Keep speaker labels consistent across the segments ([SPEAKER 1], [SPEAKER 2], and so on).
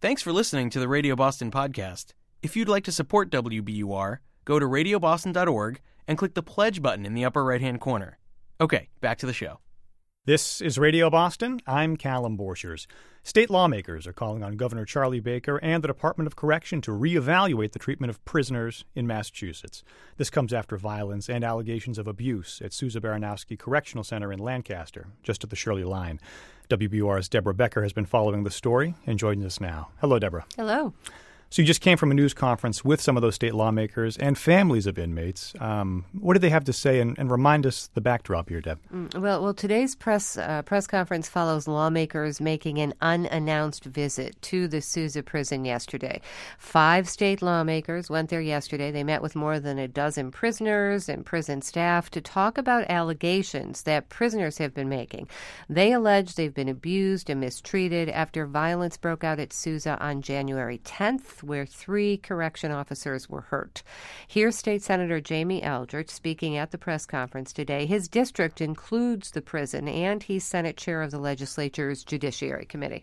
[SPEAKER 1] Thanks for listening to the Radio Boston podcast. If you'd like to support WBUR, go to radioboston.org and click the pledge button in the upper right-hand corner. Okay, back to the show.
[SPEAKER 2] This is Radio Boston. I'm Callum Borchers. State lawmakers are calling on Governor Charlie Baker and the Department of Correction to reevaluate the treatment of prisoners in Massachusetts. This comes after violence and allegations of abuse at Sousa Baranowski Correctional Center in Lancaster, just at the Shirley line. WBUR's Deborah Becker has been following the story and joins us now. Hello, Deborah.
[SPEAKER 3] Hello.
[SPEAKER 2] So you just came from a news conference with some of those state lawmakers and families of inmates. What did they have to say? And remind us the backdrop here, Deb.
[SPEAKER 3] Well, today's press conference follows lawmakers making an unannounced visit to the Sousa prison yesterday. 5 state lawmakers went there yesterday. They met with more than a dozen prisoners and prison staff to talk about allegations that prisoners have been making. They allege they've been abused and mistreated after violence broke out at Sousa on January 10th. Where 3 correction officers were hurt. Here's State Senator Jamie Eldridge speaking at the press conference today. His district includes the prison, and he's Senate chair of the legislature's Judiciary Committee.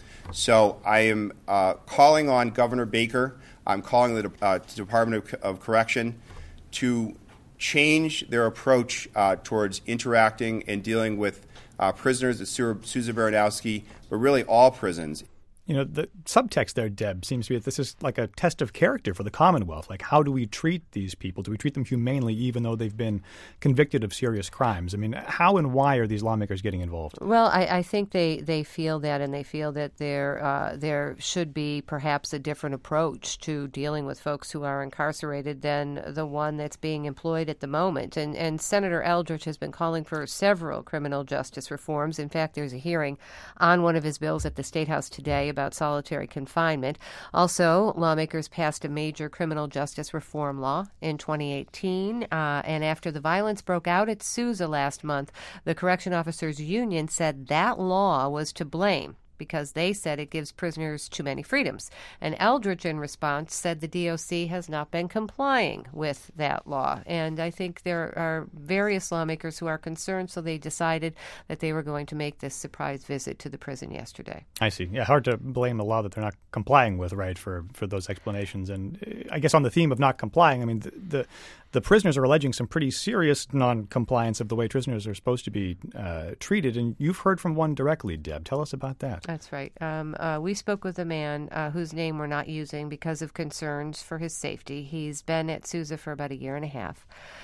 [SPEAKER 4] So I am calling on Governor Baker. I'm calling the Department of Correction to change their approach towards interacting and dealing with prisoners at Sousa Baranowski, but really all prisons.
[SPEAKER 2] You know, the subtext there, Deb, seems to be that this is like a test of character for the Commonwealth. Like, how do we treat these people? Do we treat them humanely even though they've been convicted of serious crimes? I mean, how and why are these lawmakers getting involved?
[SPEAKER 3] Well, I think they feel that, and they feel that there should be perhaps a different approach to dealing with folks who are incarcerated than the one that's being employed at the moment. And Senator Eldridge has been calling for several criminal justice reforms. In fact, there's a hearing on one of his bills at the State House today about solitary confinement. Also, lawmakers passed a major criminal justice reform law in 2018. And after the violence broke out at Sousa last month, the Correction Officers Union said that law was to blame because they said it gives prisoners too many freedoms. And Eldridge, in response, said the DOC has not been complying with that law. And I think there are various lawmakers who are concerned, so they decided that they were going to make this surprise visit to the prison yesterday.
[SPEAKER 2] I see. Yeah, hard to blame the law that they're not complying with, right, for those explanations. And I guess on the theme of not complying, I mean, the prisoners are alleging some pretty serious non-compliance of the way prisoners are supposed to be treated. And you've heard from one directly, Deb. Tell us about that.
[SPEAKER 3] That's right. We spoke with a man whose name we're not using because of concerns for his safety. He's been at Sousa for about a year and a half.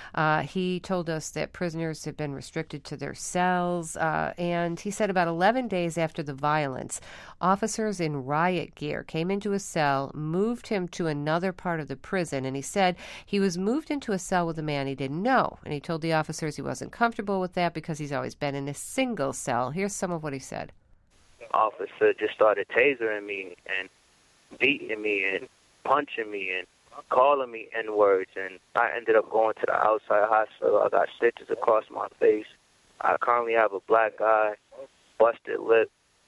[SPEAKER 3] He told us that prisoners have been restricted to their cells, and he said about 11 days after the violence, officers in riot gear came into his cell, moved him to another part of the prison, and he said he was moved into a cell with a man he didn't know. And he told the officers he wasn't comfortable with that because he's always been in a single cell. Here's some of what he said.
[SPEAKER 5] Officer just started tasering me and beating me and punching me and calling me N-words, and I ended up going to the outside hospital. I got stitches across my face. I currently have a black eye, busted lip.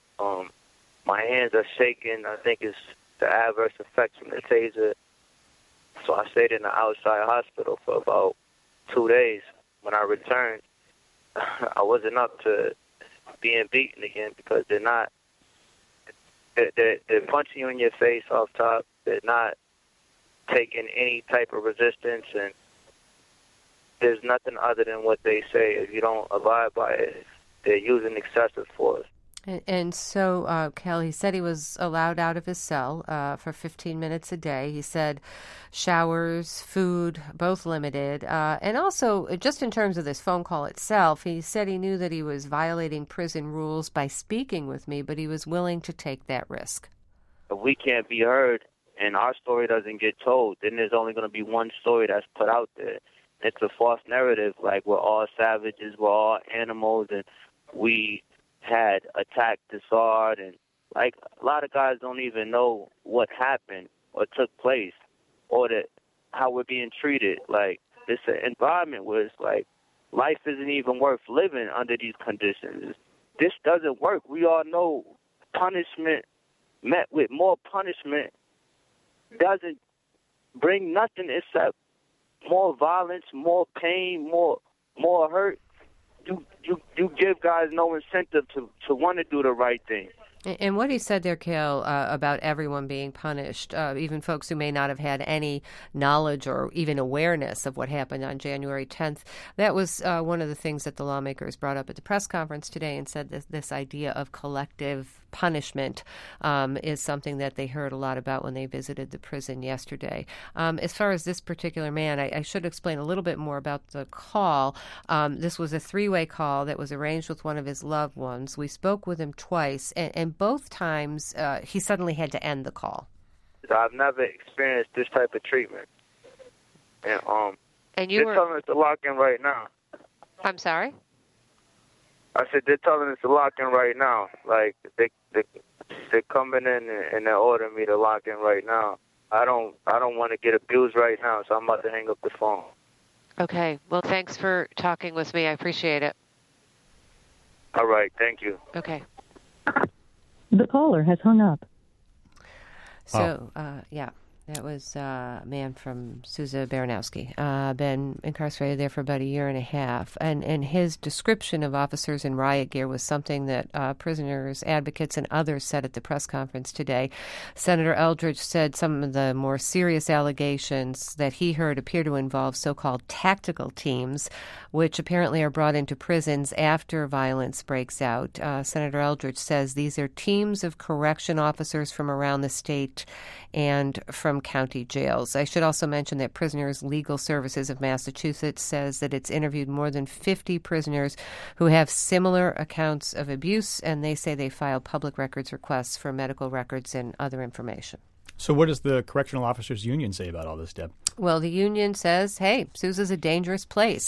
[SPEAKER 5] My hands are shaking. I think it's the adverse effects from the taser. So I stayed in the outside hospital for about 2 days. When I returned, I wasn't up to being beaten again because they're punching you in your face off top. They're not taking any type of resistance, and there's nothing other than what they say. If you don't abide by it, they're using excessive force.
[SPEAKER 3] And so, Cal, he said he was allowed out of his cell for 15 minutes a day. He said showers, food, both limited. And also, just in terms of this phone call itself, he said he knew that he was violating prison rules by speaking with me, but he was willing to take that risk.
[SPEAKER 5] If we can't be heard and our story doesn't get told, then there's only going to be one story that's put out there. It's a false narrative, like we're all savages, we're all animals, and we had attacked Dessard, and like a lot of guys don't even know what happened or took place or that how we're being treated. Like, it's an environment where it's like life isn't even worth living under these conditions. This doesn't work. We all know punishment met with more punishment doesn't bring nothing except more violence, more pain, more hurt. You give guys no incentive to want to do the right thing.
[SPEAKER 3] And what he said there, Cale, about everyone being punished, even folks who may not have had any knowledge or even awareness of what happened on January 10th, that was one of the things that the lawmakers brought up at the press conference today and said this idea of collective punishment is something that they heard a lot about when they visited the prison yesterday. As far as this particular man, I should explain a little bit more about the call. This was a three-way call that was arranged with one of his loved ones. We spoke with him twice, and both times he suddenly had to end the call.
[SPEAKER 5] I've never experienced this type of treatment.
[SPEAKER 3] And you
[SPEAKER 5] they're telling us to lock in right now.
[SPEAKER 3] I'm sorry?
[SPEAKER 5] I said they're telling us to lock in right now. Like they're coming in and they're ordering me to lock in right now. I don't want to get abused right now, so I'm about to hang up the phone.
[SPEAKER 3] Okay. Well, thanks for talking with me. I appreciate it.
[SPEAKER 5] All right. Thank you.
[SPEAKER 3] Okay.
[SPEAKER 6] The caller has hung up.
[SPEAKER 3] So, yeah. That was a man from Sousa Baranowski, been incarcerated there for about a year and a half. And his description of officers in riot gear was something that prisoners, advocates, and others said at the press conference today. Senator Eldridge said some of the more serious allegations that he heard appear to involve so-called tactical teams, which apparently are brought into prisons after violence breaks out. Senator Eldridge says these are teams of correction officers from around the state and from county jails. I should also mention that Prisoners Legal Services of Massachusetts says that it's interviewed more than 50 prisoners who have similar accounts of abuse, and they say they filed public records requests for medical records and other information.
[SPEAKER 2] So what does the Correctional Officers Union say about all this, Deb?
[SPEAKER 3] Well, the union says, hey, Sousa's a dangerous place,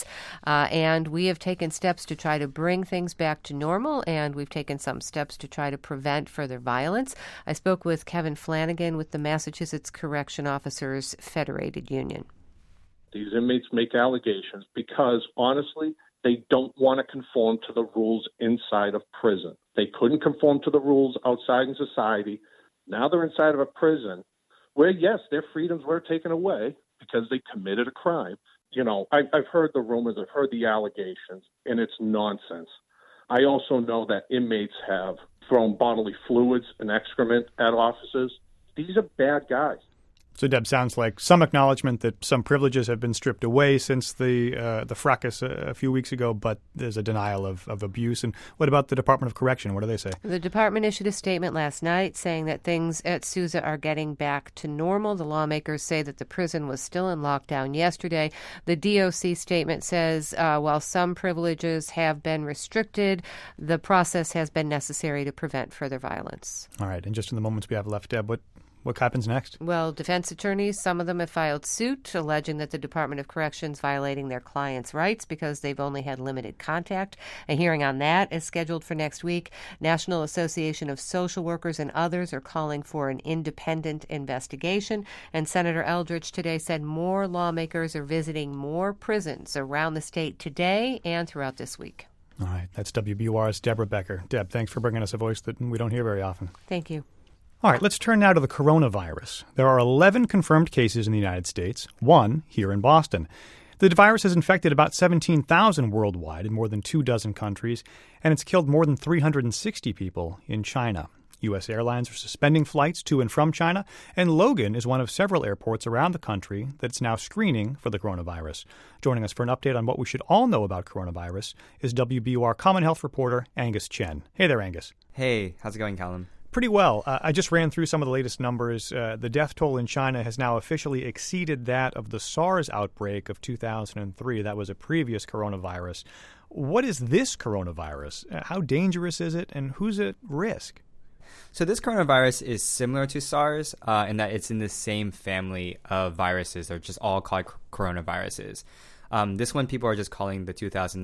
[SPEAKER 3] and we have taken steps to try to bring things back to normal, and we've taken some steps to try to prevent further violence. I spoke with Kevin Flanagan with the Massachusetts Correction Officers Federated Union.
[SPEAKER 7] These inmates make allegations because, honestly, they don't want to conform to the rules inside of prison. They couldn't conform to the rules outside in society. Now they're inside of a prison where, yes, their freedoms were taken away because they committed a crime. You know, I've heard the rumors, I've heard the allegations, and it's nonsense. I also know that inmates have thrown bodily fluids and excrement at officers. These are bad guys.
[SPEAKER 2] So, Deb, sounds like some acknowledgement that some privileges have been stripped away since the fracas a few weeks ago, but there's a denial of abuse. And what about the Department of Correction? What do they say? The
[SPEAKER 3] department issued a statement last night saying that things at Sousa are getting back to normal. The lawmakers say that the prison was still in lockdown yesterday. The DOC statement says while some privileges have been restricted, the process has been necessary to prevent further violence.
[SPEAKER 2] All right. And just in the moments we have left, Deb, what happens next?
[SPEAKER 3] Well, defense attorneys, some of them have filed suit alleging that the Department of Corrections violating their clients' rights because they've only had limited contact. A hearing on that is scheduled for next week. National Association of Social Workers and others are calling for an independent investigation. And Senator Eldridge today said more lawmakers are visiting more prisons around the state today and throughout this week.
[SPEAKER 2] All right. That's WBUR's Deborah Becker. Deb, thanks for bringing us a voice that we don't hear very often.
[SPEAKER 3] Thank you.
[SPEAKER 2] All right, let's turn now to the coronavirus. There are 11 confirmed cases in the United States, 1 here in Boston. The virus has infected about 17,000 worldwide in more than 24 countries, and it's killed more than 360 people in China. U.S. airlines are suspending flights to and from China, and Logan is one of several airports around the country that's now screening for the coronavirus. Joining us for an update on what we should all know about coronavirus is WBUR Common Health reporter Angus Chen. Hey there, Angus.
[SPEAKER 8] Hey, how's it going, Callum?
[SPEAKER 2] Pretty well. I just ran through some of the latest numbers. The death toll in China has now officially exceeded that of the SARS outbreak of 2003. That was a previous coronavirus. What is this coronavirus? How dangerous is it, and who's at risk?
[SPEAKER 8] So this coronavirus is similar to SARS in that it's in the same family of viruses. They're just all called coronaviruses. This one people are just calling the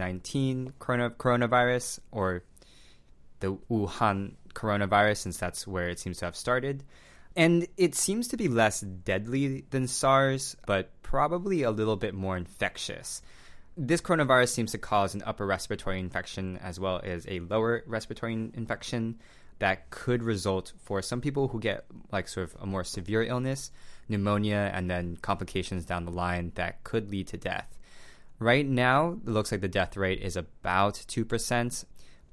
[SPEAKER 8] 2019 coronavirus, or the Wuhan coronavirus, since that's where it seems to have started. And it seems to be less deadly than SARS, but probably a little bit more infectious. This coronavirus seems to cause an upper respiratory infection as well as a lower respiratory infection that could result for some people who get like sort of a more severe illness, pneumonia, and then complications down the line that could lead to death. Right now, it looks like the death rate is about 2%.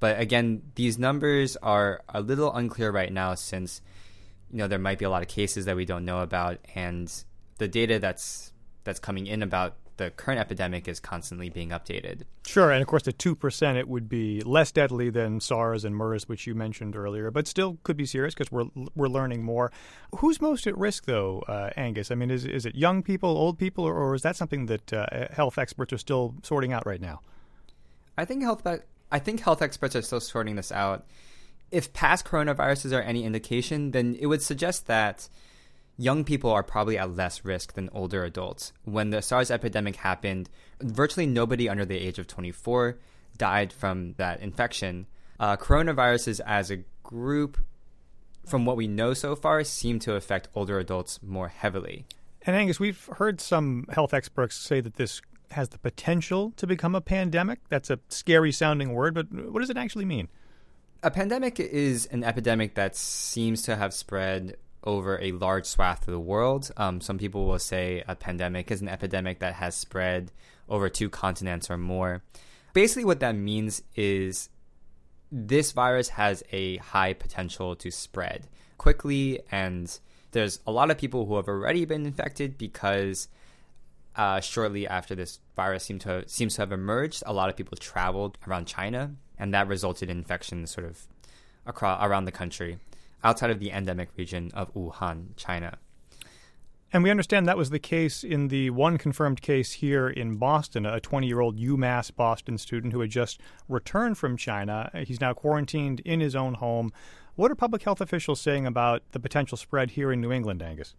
[SPEAKER 8] But again, these numbers are a little unclear right now since, there might be a lot of cases that we don't know about, and the data that's coming in about the current epidemic is constantly being updated.
[SPEAKER 2] Sure, and of course, at 2%, it would be less deadly than SARS and MERS, which you mentioned earlier, but still could be serious because we're learning more. Who's most at risk, though, Angus? I mean, is it young people, old people, or is that something that health experts are still sorting out right now?
[SPEAKER 8] I think health experts are still sorting this out. If past coronaviruses are any indication, then it would suggest that young people are probably at less risk than older adults. When the SARS epidemic happened, virtually nobody under the age of 24 died from that infection. Coronaviruses as a group, from what we know so far, seem to affect older adults more heavily.
[SPEAKER 2] And Angus, we've heard some health experts say that this has the potential to become a pandemic. That's a scary sounding word, but what does it actually mean?
[SPEAKER 8] A pandemic is an epidemic that seems to have spread over a large swath of the world. Some people will say a pandemic is an epidemic that has spread over 2 continents or more. Basically, what that means is this virus has a high potential to spread quickly, and there's a lot of people who have already been infected because shortly after this virus seems to have emerged, a lot of people traveled around China, and that resulted in infections sort of around the country, outside of the endemic region of Wuhan, China.
[SPEAKER 2] And we understand that was the case in the one confirmed case here in Boston, a 20-year-old UMass Boston student who had just returned from China. He's now quarantined in his own home. What are public health officials saying about the potential spread here in New England, Angus?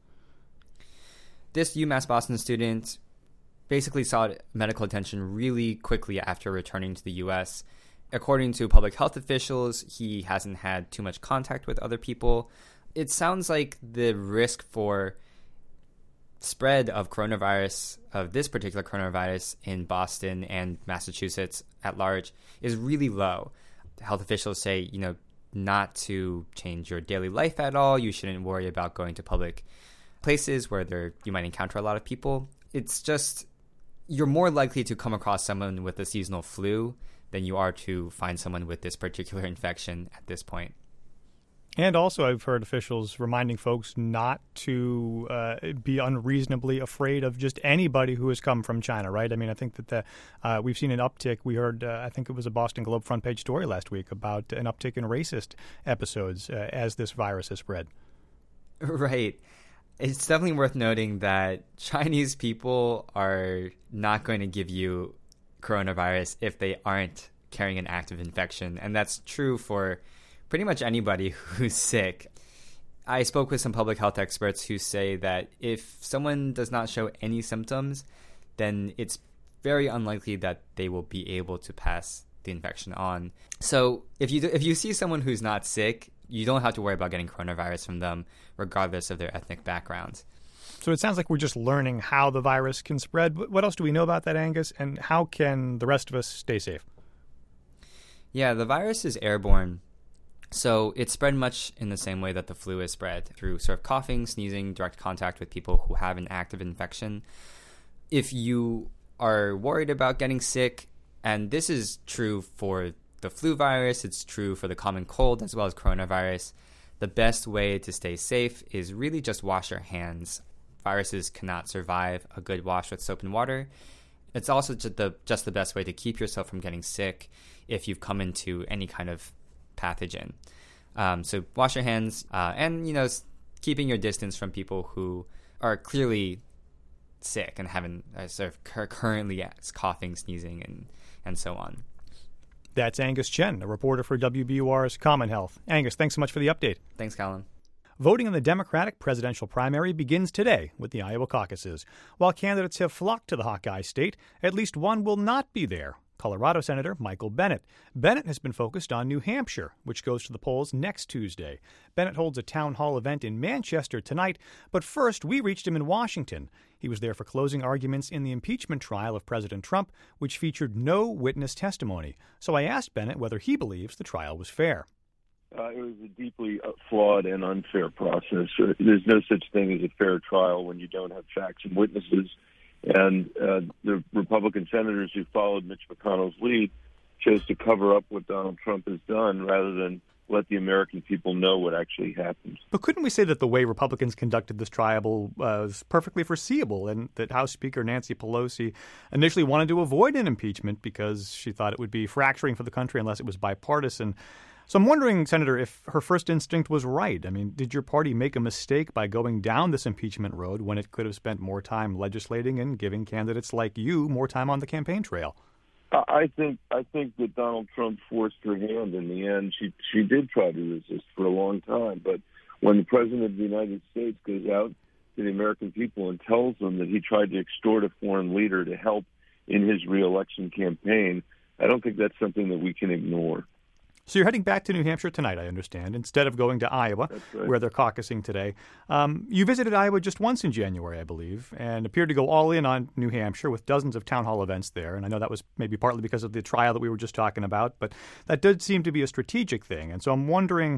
[SPEAKER 8] This UMass Boston student basically sought medical attention really quickly after returning to the U.S. According to public health officials, he hasn't had too much contact with other people. It sounds like the risk for spread of this particular coronavirus in Boston and Massachusetts at large is really low. Health officials say, not to change your daily life at all. You shouldn't worry about going to public places where you might encounter a lot of people. It's just you're more likely to come across someone with a seasonal flu than you are to find someone with this particular infection at this point.
[SPEAKER 2] And also, I've heard officials reminding folks not to be unreasonably afraid of just anybody who has come from China, right? I mean, I think that we've seen an uptick. We heard, I think it was a Boston Globe front page story last week about an uptick in racist episodes as this virus has spread.
[SPEAKER 8] Right. It's definitely worth noting that Chinese people are not going to give you coronavirus if they aren't carrying an active infection. And that's true for pretty much anybody who's sick. I spoke with some public health experts who say that if someone does not show any symptoms, then it's very unlikely that they will be able to pass the infection on. So if you see someone who's not sick, you don't have to worry about getting coronavirus from them, regardless of their ethnic background.
[SPEAKER 2] So it sounds like we're just learning how the virus can spread. What else do we know about that, Angus? And how can the rest of us stay safe?
[SPEAKER 8] Yeah, the virus is airborne. So it's spread much in the same way that the flu is spread, through sort of coughing, sneezing, direct contact with people who have an active infection. If you are worried about getting sick, and this is true for the flu virus, it's true for the common cold as well as coronavirus, the best way to stay safe is really just wash your hands. Viruses cannot survive a good wash with soap and water. It's also just the best way to keep yourself from getting sick if you've come into any kind of pathogen. So wash your hands and, keeping your distance from people who are clearly sick and having sort of currently coughing, sneezing, and so on.
[SPEAKER 2] That's Angus Chen, a reporter for WBUR's Common Health. Angus, thanks so much for the update.
[SPEAKER 8] Thanks, Colin.
[SPEAKER 2] Voting in the Democratic presidential primary begins today with the Iowa caucuses. While candidates have flocked to the Hawkeye state, at least one will not be there. Colorado Senator Michael Bennet. Bennet has been focused on New Hampshire, which goes to the polls next Tuesday. Bennet holds a town hall event in Manchester tonight, but first we reached him in Washington. He was there for closing arguments in the impeachment trial of President Trump, which featured no witness testimony. So I asked Bennet whether he believes the trial was fair.
[SPEAKER 9] It was a deeply flawed and unfair process. There's no such thing as a fair trial when you don't have facts and witnesses. And the Republican senators who followed Mitch McConnell's lead chose to cover up what Donald Trump has done rather than let the American people know what actually happened.
[SPEAKER 2] But couldn't we say that the way Republicans conducted this trial was perfectly foreseeable, and that House Speaker Nancy Pelosi initially wanted to avoid an impeachment because she thought it would be fracturing for the country unless it was bipartisan? So I'm wondering, Senator, if her first instinct was right. I mean, did your party make a mistake by going down this impeachment road when it could have spent more time legislating and giving candidates like you more time on the campaign trail?
[SPEAKER 9] I think that Donald Trump forced her hand in the end. She did try to resist for a long time, but when the President of the United States goes out to the American people and tells them that he tried to extort a foreign leader to help in his reelection campaign, I don't think that's something that we can ignore.
[SPEAKER 2] So you're heading back to New Hampshire tonight, I understand, instead of going to Iowa,
[SPEAKER 9] right,
[SPEAKER 2] where they're caucusing today. You visited Iowa just once in January, I believe, and appeared to go all in on New Hampshire with dozens of town hall events there. And I know that was maybe partly because of the trial that we were just talking about, but that did seem to be a strategic thing. And so I'm wondering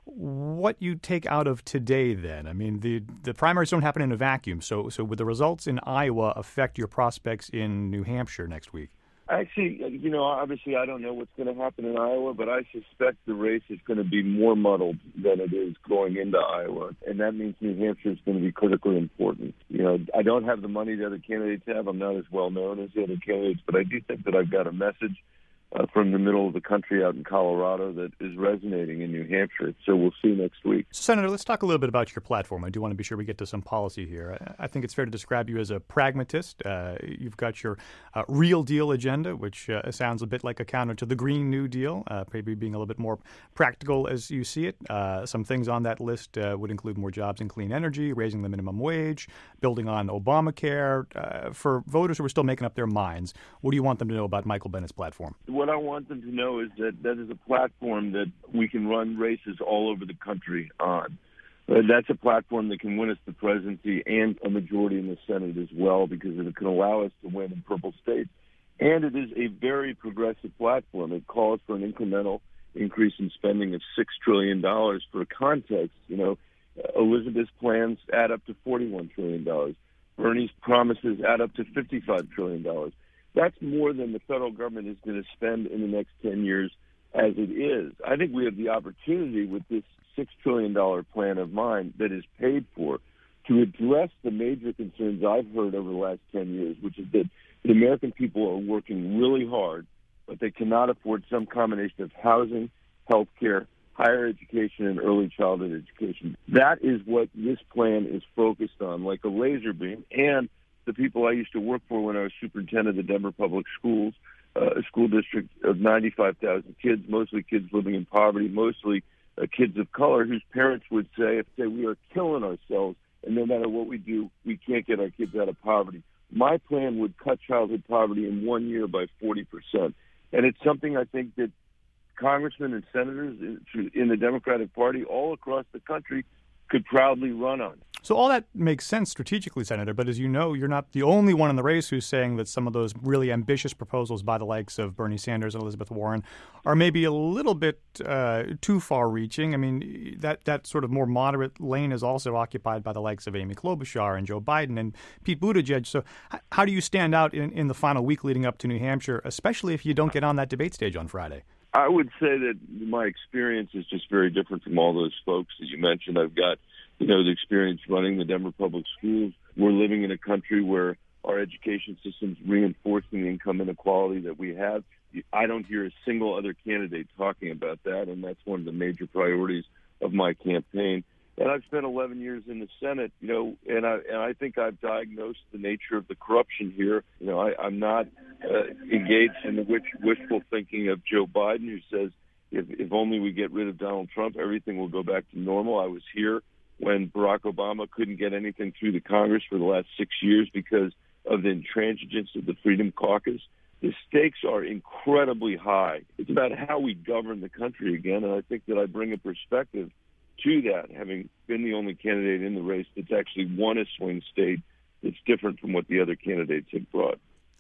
[SPEAKER 2] what you take out of today then. I mean, the primaries don't happen in a vacuum. So would the results in Iowa affect your prospects in New Hampshire next week?
[SPEAKER 9] Actually, obviously I don't know what's going to happen in Iowa, but I suspect the race is going to be more muddled than it is going into Iowa. And that means New Hampshire is going to be critically important. I don't have the money the other candidates have. I'm not as well known as the other candidates, but I do think that I've got a message from the middle of the country out in Colorado that is resonating in New Hampshire. So we'll see next week.
[SPEAKER 2] Senator, let's talk a little bit about your platform. I do want to be sure we get to some policy here. I think it's fair to describe you as a pragmatist. You've got your Real Deal agenda, which sounds a bit like a counter to the Green New Deal, maybe being a little bit more practical as you see it. Some things on that list would include more jobs in clean energy, raising the minimum wage, building on Obamacare. For voters who are still making up their minds, what do you want them to know about Michael Bennet's platform?
[SPEAKER 9] What I want them to know is that is a platform that we can run races all over the country on. That's a platform that can win us the presidency and a majority in the Senate as well, because it can allow us to win in purple states. And it is a very progressive platform. It calls for an incremental increase in spending of $6 trillion. For context, Elizabeth's plans add up to $41 trillion. Bernie's promises add up to $55 trillion. That's more than the federal government is going to spend in the next 10 years as it is. I think we have the opportunity with this $6 trillion plan of mine that is paid for to address the major concerns I've heard over the last 10 years, which is that the American people are working really hard, but they cannot afford some combination of housing, health care, higher education, and early childhood education. That is what this plan is focused on, like a laser beam. And the people I used to work for when I was superintendent of the Denver Public Schools, a school district of 95,000 kids, mostly kids living in poverty, mostly kids of color, whose parents would say, we are killing ourselves, and no matter what we do, we can't get our kids out of poverty. My plan would cut childhood poverty in 1 year by 40%. And it's something I think that congressmen and senators in the Democratic Party all across the country could proudly run on.
[SPEAKER 2] So all that makes sense strategically, Senator, but as you know, you're not the only one in the race who's saying that some of those really ambitious proposals by the likes of Bernie Sanders and Elizabeth Warren are maybe a little bit too far-reaching. I mean, that sort of more moderate lane is also occupied by the likes of Amy Klobuchar and Joe Biden and Pete Buttigieg. So how do you stand out in the final week leading up to New Hampshire, especially if you don't get on that debate stage on Friday?
[SPEAKER 9] I would say that my experience is just very different from all those folks that you mentioned. I've got, the experience running the Denver Public Schools. We're living in a country where our education system's reinforcing the income inequality that we have. I don't hear a single other candidate talking about that, and that's one of the major priorities of my campaign. And I've spent 11 years in the Senate, and I think I've diagnosed the nature of the corruption here. I'm not engaged in the wishful thinking of Joe Biden, who says if only we get rid of Donald Trump, everything will go back to normal. I was here when Barack Obama couldn't get anything through the Congress for the last 6 years because of the intransigence of the Freedom Caucus. The stakes are incredibly high. It's about how we govern the country again, and I think that I bring a perspective to that, having been the only candidate in the race that's actually won a swing state that's different from what the other candidates have brought.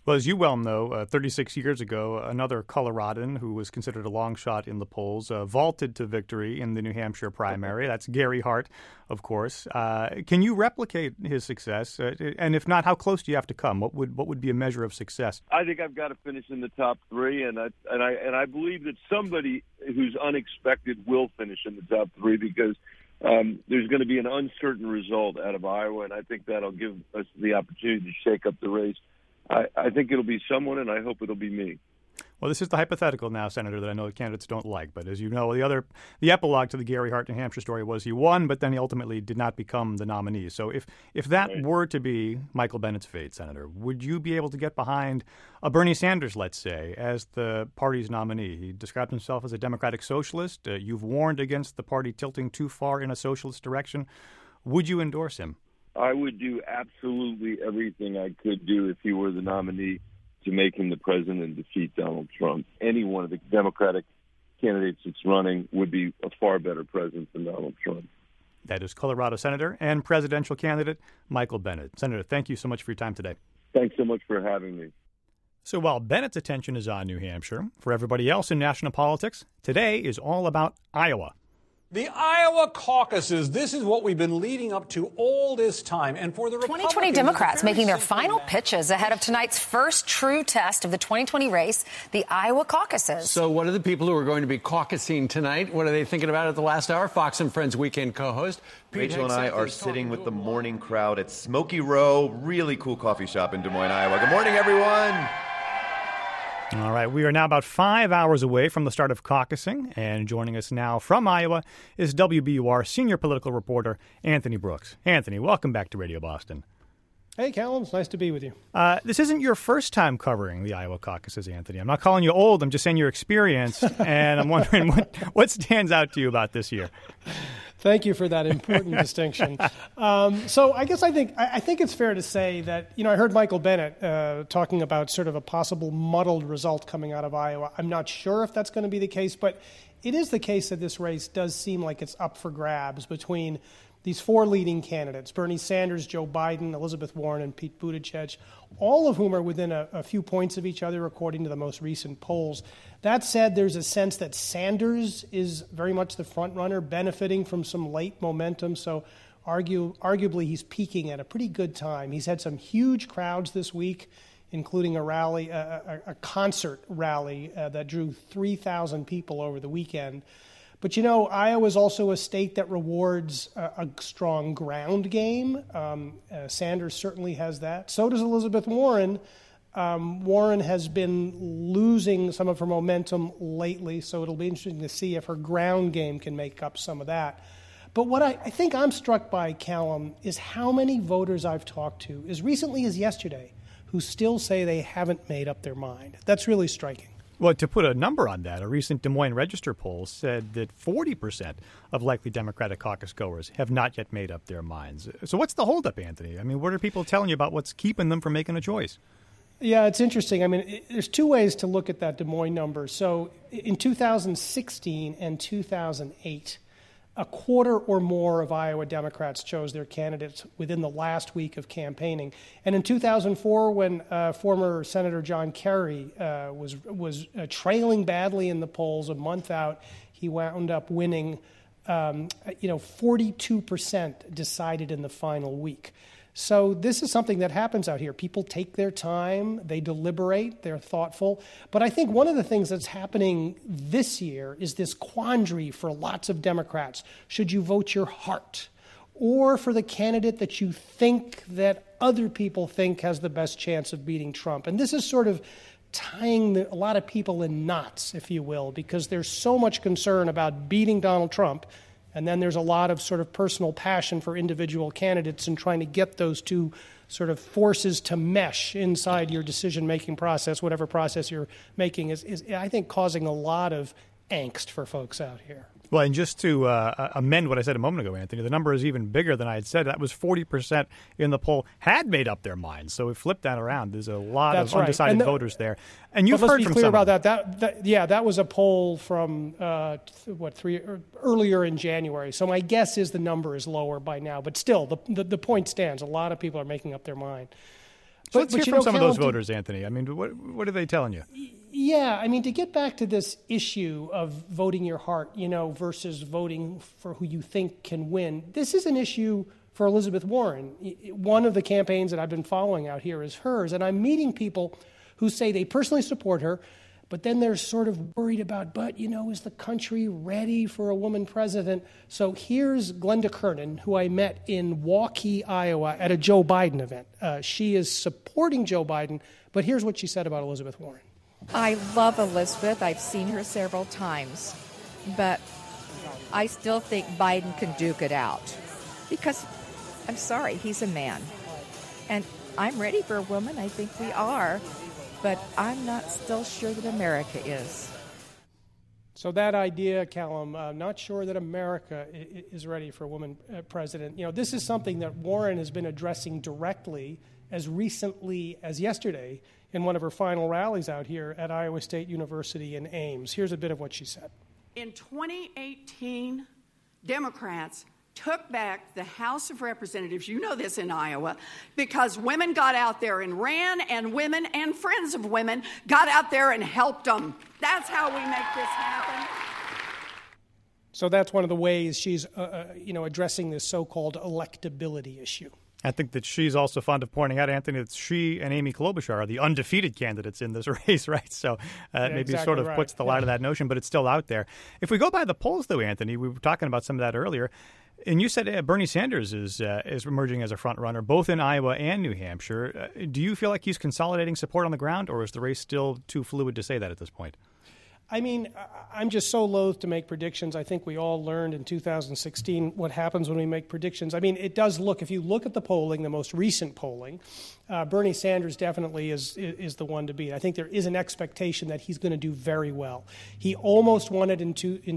[SPEAKER 2] Well, as you well know, 36 years ago, another Coloradan who was considered a long shot in the polls vaulted to victory in the New Hampshire primary. That's Gary Hart, of course. Can you replicate his success? And if not, how close do you have to come? What would be a measure of success?
[SPEAKER 9] I think I've got to finish in the top three, and I believe that somebody who's unexpected will finish in the top three because there's going to be an uncertain result out of Iowa, and I think that'll give us the opportunity to shake up the race. I think it'll be someone, and I hope it'll be me.
[SPEAKER 2] Well, this is the hypothetical now, Senator, that I know the candidates don't like. But as you know, the epilogue to the Gary Hart, New Hampshire story was he won, but then he ultimately did not become the nominee. So if that were to be Michael Bennet's fate, Senator, would you be able to get behind a Bernie Sanders, let's say, as the party's nominee? He described himself as a democratic socialist. You've warned against the party tilting too far in a socialist direction. Would you endorse him?
[SPEAKER 9] I would do absolutely everything I could do if he were the nominee to make him the president and defeat Donald Trump. Any one of the Democratic candidates that's running would be a far better president than Donald Trump.
[SPEAKER 2] That is Colorado Senator and presidential candidate Michael Bennet. Senator, thank you so much for your time today.
[SPEAKER 9] Thanks so much for having me.
[SPEAKER 2] So while Bennett's attention is on New Hampshire, for everybody else in national politics, today is all about Iowa.
[SPEAKER 10] The Iowa caucuses, this is what we've been leading up to all this time. And for the
[SPEAKER 11] 2020 Democrats making their final pitches ahead of tonight's first true test of the 2020 race, the Iowa caucuses.
[SPEAKER 12] So what are the people who are going to be caucusing tonight? What are they thinking about at the last hour? Fox and Friends weekend co-host
[SPEAKER 13] Rachel and I are sitting with the morning crowd at Smoky Row, really cool coffee shop in Des Moines, Iowa. Good morning, everyone.
[SPEAKER 2] All right, we are now about 5 hours away from the start of caucusing, and joining us now from Iowa is WBUR senior political reporter Anthony Brooks. Anthony, welcome back to Radio Boston.
[SPEAKER 14] Hey, Callum, it's nice to be with you.
[SPEAKER 2] This isn't your first time covering the Iowa caucuses, Anthony. I'm not calling you old, I'm just saying you're experienced, and I'm wondering what stands out to you about this year.
[SPEAKER 14] Thank you for that important distinction. So I guess I think it's fair to say that, I heard Michael Bennet talking about sort of a possible muddled result coming out of Iowa. I'm not sure if that's going to be the case, but it is the case that this race does seem like it's up for grabs between these four leading candidates, Bernie Sanders, Joe Biden, Elizabeth Warren, and Pete Buttigieg, all of whom are within a few points of each other according to the most recent polls. That said, there's a sense that Sanders is very much the front runner, benefiting from some late momentum, so arguably he's peaking at a pretty good time. He's had some huge crowds this week, including a rally, a concert rally that drew 3,000 people over the weekend. But, Iowa is also a state that rewards a strong ground game. Sanders certainly has that. So does Elizabeth Warren. Warren has been losing some of her momentum lately, so it'll be interesting to see if her ground game can make up some of that. But what I think I'm struck by, Callum, is how many voters I've talked to, as recently as yesterday, who still say they haven't made up their mind. That's really striking.
[SPEAKER 2] Well, to put a number on that, a recent Des Moines Register poll said that 40% of likely Democratic caucus goers have not yet made up their minds. So what's the holdup, Anthony? I mean, what are people telling you about what's keeping them from making a choice?
[SPEAKER 14] Yeah, it's interesting. I mean, there's two ways to look at that Des Moines number. So in 2016 and 2008, a quarter or more of Iowa Democrats chose their candidates within the last week of campaigning. And in 2004, when former Senator John Kerry was trailing badly in the polls a month out, he wound up winning, 42% decided in the final week. So this is something that happens out here. People take their time, they deliberate, they're thoughtful. But I think one of the things that's happening this year is this quandary for lots of Democrats. Should you vote your heart or for the candidate that you think that other people think has the best chance of beating Trump? And this is sort of tying a lot of people in knots, if you will, because there's so much concern about beating Donald Trump. And then there's a lot of sort of personal passion for individual candidates and trying to get those two sort of forces to mesh inside your decision-making process, whatever process you're making, is I think, causing a lot of angst for folks out here.
[SPEAKER 2] Well, and just to amend what I said a moment ago, Anthony, the number is even bigger than I had said. That was 40% in the poll had made up their minds. So we flipped that around. There's a lot of undecided voters there. And you've heard from some.
[SPEAKER 14] Let's be clear about that. That was a poll from earlier in January. So my guess is the number is lower by now. But still, the point stands. A lot of people are making up their mind.
[SPEAKER 2] So let's hear from some of those voters, Anthony. I mean, what are they telling you?
[SPEAKER 14] Yeah, I mean, to get back to this issue of voting your heart, versus voting for who you think can win, this is an issue for Elizabeth Warren. One of the campaigns that I've been following out here is hers, and I'm meeting people who say they personally support her, but then they're sort of worried about, is the country ready for a woman president? So here's Glenda Kernan, who I met in Waukee, Iowa, at a Joe Biden event. She is supporting Joe Biden, but here's what she said about Elizabeth Warren.
[SPEAKER 15] I love Elizabeth. I've seen her several times, but I still think Biden can duke it out because, I'm sorry, he's a man. And I'm ready for a woman. I think we are, but I'm not still sure that America is.
[SPEAKER 14] So that idea, Callum, not sure that America is ready for a woman president. This is something that Warren has been addressing directly as recently as yesterday in one of her final rallies out here at Iowa State University in Ames. Here's a bit of what she said.
[SPEAKER 16] In 2018, Democrats took back the House of Representatives, you know this in Iowa, because women got out there and ran, and women and friends of women got out there and helped them. That's how we make this happen.
[SPEAKER 14] So that's one of the ways she's, addressing this so-called electability issue.
[SPEAKER 2] I think that she's also fond of pointing out, Anthony, that she and Amy Klobuchar are the undefeated candidates in this race, right? So maybe exactly sort of right. Puts the light of that notion, but it's still out there. If we go by the polls, though, Anthony, we were talking about some of that earlier, and you said Bernie Sanders is emerging as a front runner, both in Iowa and New Hampshire. Do you feel like he's consolidating support on the ground, or is the race still too fluid to say that at this point?
[SPEAKER 14] I mean, I'm just so loath to make predictions. I think we all learned in 2016 what happens when we make predictions. I mean, it does look, if you look at the polling, the most recent polling, Bernie Sanders definitely is the one to beat. I think there is an expectation that he's going to do very well. He almost won it in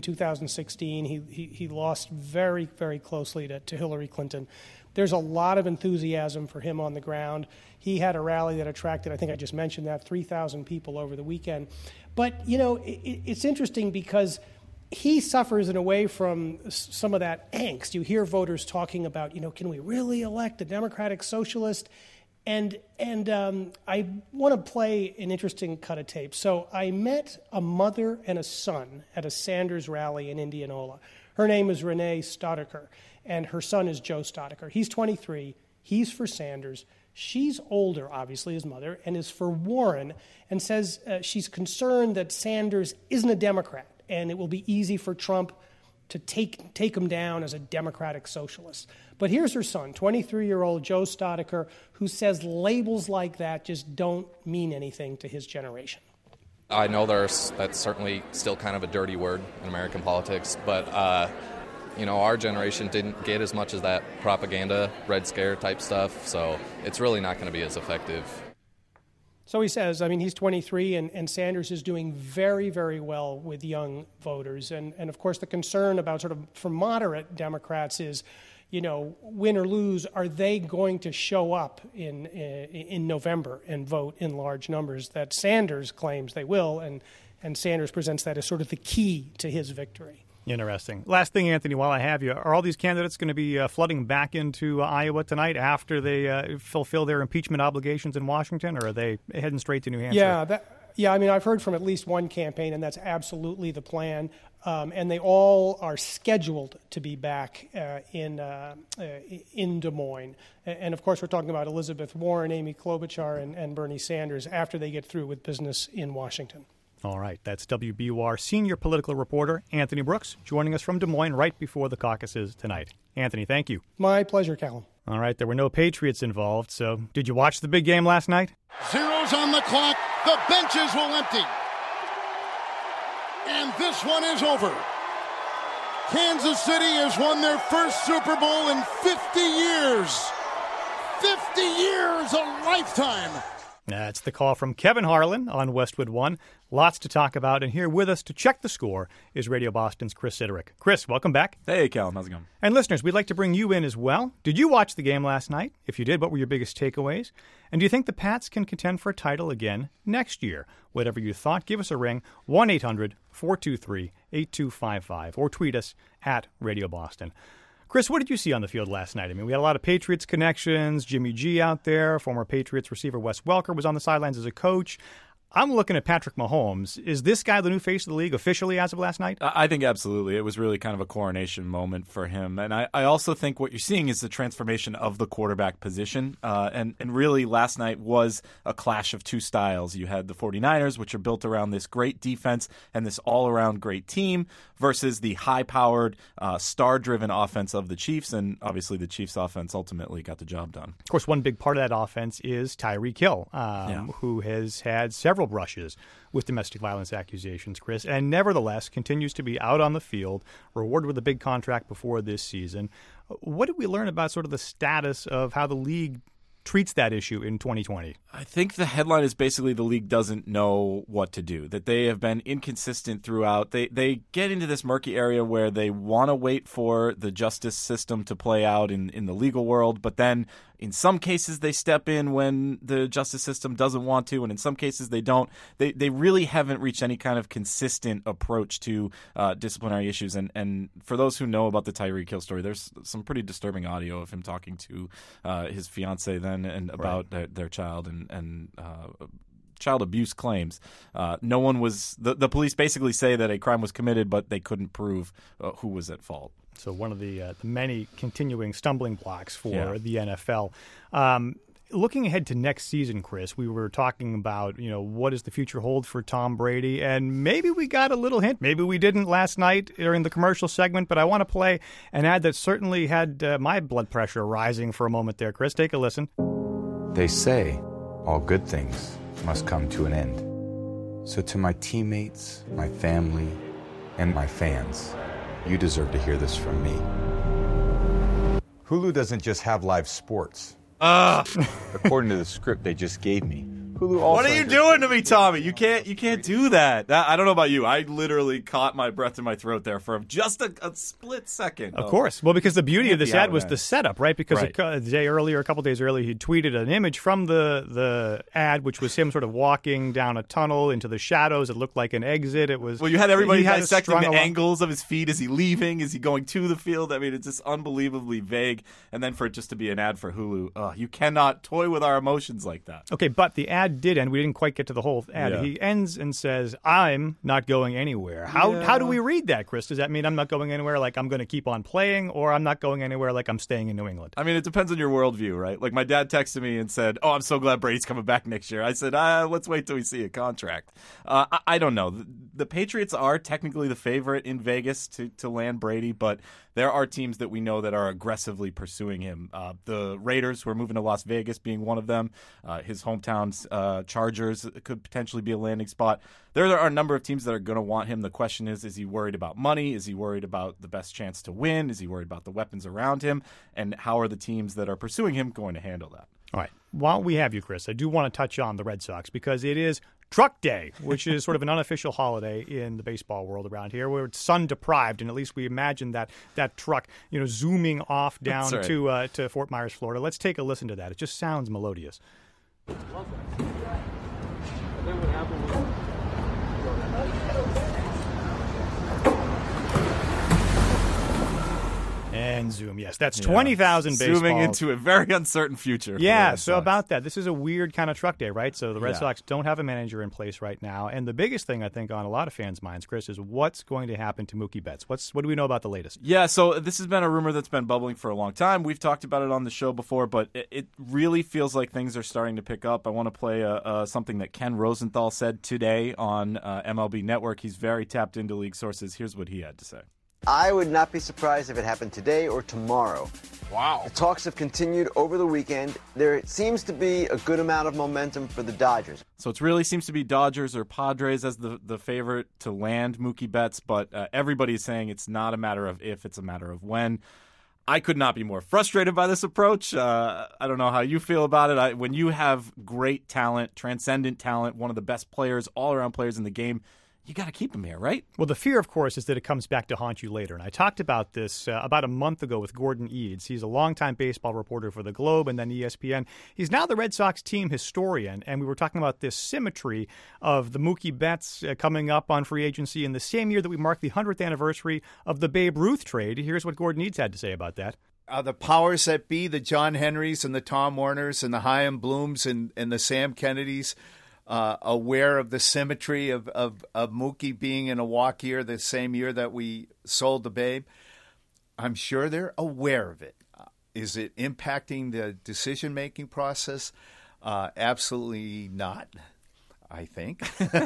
[SPEAKER 14] 2016. He lost very, very closely to Hillary Clinton. There's a lot of enthusiasm for him on the ground. He had a rally that attracted, I think I just mentioned that, 3,000 people over the weekend. But, it's interesting because he suffers in a way from some of that angst. You hear voters talking about, can we really elect a Democratic socialist? And I want to play an interesting cut of tape. So I met a mother and a son at a Sanders rally in Indianola. Her name is Renee Stoddicker, and her son is Joe Stoddicker. He's 23. He's for Sanders. She's older, obviously, his mother, and is for Warren, and says she's concerned that Sanders isn't a Democrat, and it will be easy for Trump to take him down as a Democratic socialist. But here's her son, 23-year-old Joe Stoddicker, who says labels like that just don't mean anything to his generation.
[SPEAKER 17] I know that's certainly still kind of a dirty word in American politics, but our generation didn't get as much as that propaganda, Red Scare type stuff, so it's really not going to be as effective.
[SPEAKER 14] So he says, he's 23, and Sanders is doing very, very well with young voters. And of course, the concern about sort of for moderate Democrats is, win or lose, are they going to show up in November and vote in large numbers? That Sanders claims they will, and Sanders presents that as sort of the key to his victory.
[SPEAKER 2] Interesting. Last thing, Anthony, while I have you, are all these candidates going to be flooding back into Iowa tonight after they fulfill their impeachment obligations in Washington, or are they heading straight to New Hampshire?
[SPEAKER 14] Yeah, I've heard from at least one campaign, and that's absolutely the plan. And they all are scheduled to be back in Des Moines. And, of course, we're talking about Elizabeth Warren, Amy Klobuchar, and Bernie Sanders after they get through with business in Washington.
[SPEAKER 2] All right, that's WBUR senior political reporter Anthony Brooks joining us from Des Moines right before the caucuses tonight. Anthony, thank you.
[SPEAKER 14] My pleasure, Callum.
[SPEAKER 2] All right, there were no Patriots involved, so did you watch the big game last night?
[SPEAKER 18] Zeros on the clock. The benches will empty. And this one is over. Kansas City has won their first Super Bowl in 50 years. 50 years, a lifetime.
[SPEAKER 2] That's the call from Kevin Harlan on Westwood One. Lots to talk about, and here with us to check the score is Radio Boston's Chris Siderick. Chris, welcome back.
[SPEAKER 19] Hey, Callum. How's it going?
[SPEAKER 2] And listeners, we'd like to bring you in as well. Did you watch the game last night? If you did, what were your biggest takeaways? And do you think the Pats can contend for a title again next year? Whatever you thought, give us a ring, 1-800-423-8255, or tweet us at Radio Boston. Chris, what did you see on the field last night? I mean, we had a lot of Patriots connections, Jimmy G out there, former Patriots receiver Wes Welker was on the sidelines as a coach. I'm looking at Patrick Mahomes. Is this guy the new face of the league officially as of last night?
[SPEAKER 19] I think absolutely. It was really kind of a coronation moment for him. And I also think what you're seeing is the transformation of the quarterback position. And really last night was a clash of two styles. You had the 49ers, which are built around this great defense and this all-around great team, versus the high-powered, star-driven offense of the Chiefs. And obviously the Chiefs offense ultimately got the job done.
[SPEAKER 2] Of course, one big part of that offense is Tyreek Hill, who has had several brushes with domestic violence accusations, Chris, and nevertheless continues to be out on the field, rewarded with a big contract before this season. What did we learn about sort of the status of how the league treats that issue in 2020?
[SPEAKER 19] I think the headline is basically the league doesn't know what to do, that they have been inconsistent throughout. They get into this murky area where they want to wait for the justice system to play out in the legal world, but then in some cases they step in when the justice system doesn't want to, and in some cases they don't. They really haven't reached any kind of consistent approach to disciplinary issues. And for those who know about the Tyreek Hill story, there's some pretty disturbing audio of him talking to his fiancée then and about their child and child abuse claims. No one was the police basically say that a crime was committed, but they couldn't prove who was at fault.
[SPEAKER 2] So one of the many continuing stumbling blocks for the NFL. Looking ahead to next season, Chris, we were talking about, what does the future hold for Tom Brady? And maybe we got a little hint. Maybe we didn't last night during the commercial segment, but I want to play an ad that certainly had my blood pressure rising for a moment there. Chris, take a listen.
[SPEAKER 20] They say all good things must come to an end. So to my teammates, my family, and my fans, you deserve to hear this from me. Hulu doesn't just have live sports. According to the script they just gave me, Hulu also.
[SPEAKER 19] What are you doing to me, Tommy? You can't do that. I don't know about you. I literally caught my breath in my throat there for just a split second.
[SPEAKER 2] Of course. Well, because the beauty of this ad was the setup, right? Because a couple days earlier, he tweeted an image from the ad, which was him sort of walking down a tunnel into the shadows. It looked like an exit. It was.
[SPEAKER 19] Well, you had everybody dissecting the angles of his feet. Is he leaving? Is he going to the field? I mean, it's just unbelievably vague. And then for it just to be an ad for Hulu, you cannot toy with our emotions like that.
[SPEAKER 2] Okay, but the ad did end. We didn't quite get to the whole ad. Yeah. He ends and says, "I'm not going anywhere." How do we read that, Chris? Does that mean I'm not going anywhere, like I'm going to keep on playing, or I'm not going anywhere, like I'm staying in New England?
[SPEAKER 19] I mean, it depends on your worldview, right? Like my dad texted me and said, "Oh, I'm so glad Brady's coming back next year." I said, "Let's wait till we see a contract." I don't know. The Patriots are technically the favorite in Vegas to land Brady, but there are teams that we know that are aggressively pursuing him. The Raiders, who are moving to Las Vegas, being one of them. His hometown's Chargers could potentially be a landing spot. There are a number of teams that are going to want him. The question is he worried about money? Is he worried about the best chance to win? Is he worried about the weapons around him? And how are the teams that are pursuing him going to handle that?
[SPEAKER 2] All right. While we have you, Chris, I do want to touch on the Red Sox because it is Truck Day, which is sort of an unofficial holiday in the baseball world around here, where it's sun deprived, and at least we imagine that truck, zooming off down to Fort Myers, Florida. Let's take a listen to that. It just sounds melodious. And zoom, yes. That's 20,000 baseballs.
[SPEAKER 19] Zooming into a very uncertain future.
[SPEAKER 2] Yeah, so about that. This is a weird kind of truck day, right? So the Red Sox don't have a manager in place right now. And the biggest thing, I think, on a lot of fans' minds, Chris, is what's going to happen to Mookie Betts? What do we know about the latest?
[SPEAKER 19] Yeah, so this has been a rumor that's been bubbling for a long time. We've talked about it on the show before, but it really feels like things are starting to pick up. I want to play something that Ken Rosenthal said today on MLB Network. He's very tapped into league sources. Here's what he had to say.
[SPEAKER 21] I would not be surprised if it happened today or tomorrow.
[SPEAKER 19] Wow.
[SPEAKER 21] The talks have continued over the weekend. There seems to be a good amount of momentum for the Dodgers.
[SPEAKER 19] So it really seems to be Dodgers or Padres as the favorite to land Mookie Betts, but everybody's saying it's not a matter of if, it's a matter of when. I could not be more frustrated by this approach. I don't know how you feel about it. When you have great talent, transcendent talent, one of the best players, all-around players in the game, you got to keep him here, right?
[SPEAKER 2] Well, the fear, of course, is that it comes back to haunt you later. And I talked about this about a month ago with Gordon Eads. He's a longtime baseball reporter for the Globe and then ESPN. He's now the Red Sox team historian, and we were talking about this symmetry of the Mookie Betts coming up on free agency in the same year that we mark the 100th anniversary of the Babe Ruth trade. Here's what Gordon Eads had to say about that.
[SPEAKER 1] The powers that be, the John Henrys and the Tom Warners and the Chaim Blooms and the Sam Kennedys, aware of the symmetry of Mookie being in a walk year the same year that we sold the Babe. I'm sure they're aware of it. Is it impacting the decision-making process? Absolutely not, I think.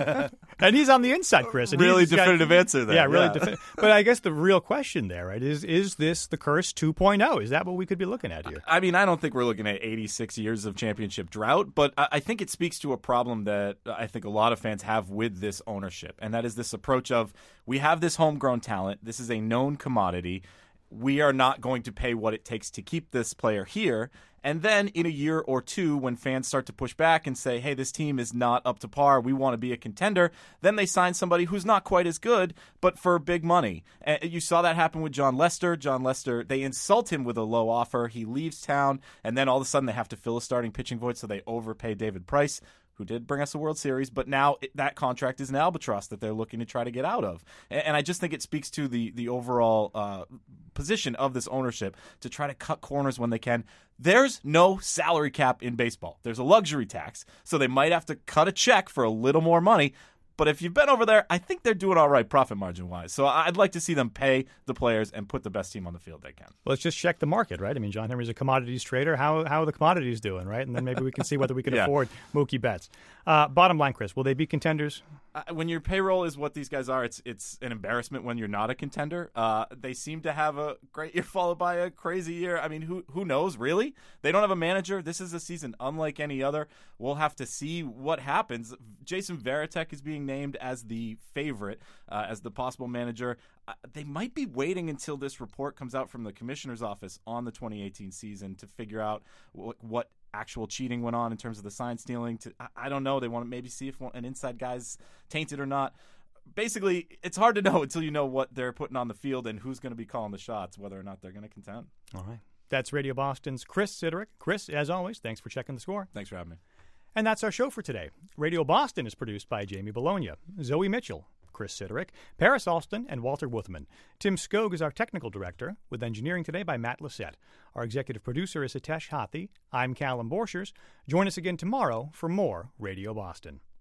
[SPEAKER 2] And he's on the inside, Chris. And
[SPEAKER 19] really definitive answer there.
[SPEAKER 2] Yeah, really definitive. But I guess the real question there, right, is this the curse 2.0? Is that what we could be looking at here?
[SPEAKER 19] I mean, I don't think we're looking at 86 years of championship drought, but I think it speaks to a problem that I think a lot of fans have with this ownership, and that is this approach of, we have this homegrown talent. This is a known commodity. We are not going to pay what it takes to keep this player here. And then in a year or two, when fans start to push back and say, hey, this team is not up to par, we want to be a contender, then they sign somebody who's not quite as good, but for big money. And you saw that happen with John Lester. John Lester, they insult him with a low offer. He leaves town, and then all of a sudden they have to fill a starting pitching void, so they overpay David Price, who did bring us a World Series, but now that contract is an albatross that they're looking to try to get out of. And I just think it speaks to the overall position of this ownership to try to cut corners when they can. There's no salary cap in baseball. There's a luxury tax, so they might have to cut a check for a little more money. But if you've been over there, I think they're doing all right profit margin-wise. So I'd like to see them pay the players and put the best team on the field they can.
[SPEAKER 2] Well, let's just check the market, right? I mean, John Henry's a commodities trader. How are the commodities doing, right? And then maybe we can see whether we can afford Mookie Betts. Bottom line, Chris, will they be contenders?
[SPEAKER 19] When your payroll is what these guys are, it's an embarrassment when you're not a contender. They seem to have a great year followed by a crazy year. I mean, who knows, really? They don't have a manager. This is a season unlike any other. We'll have to see what happens. Jason Varitek is being named as the favorite, as the possible manager. They might be waiting until this report comes out from the commissioner's office on the 2018 season to figure out what actual cheating went on in terms of the sign stealing. I don't know. They want to maybe see if an inside guy's tainted or not. Basically, it's hard to know until you know what they're putting on the field and who's going to be calling the shots, whether or not they're going to contend.
[SPEAKER 2] All right. That's Radio Boston's Chris Siderick. Chris, as always, thanks for checking the score.
[SPEAKER 19] Thanks for having me.
[SPEAKER 2] And that's our show for today. Radio Boston is produced by Jamie Bologna, Zoe Mitchell, Chris Siderick, Paris Alston, and Walter Wuthman. Tim Skog is our technical director, with engineering today by Matt Lissette. Our executive producer is Hitesh Hathi. I'm Callum Borchers. Join us again tomorrow for more Radio Boston.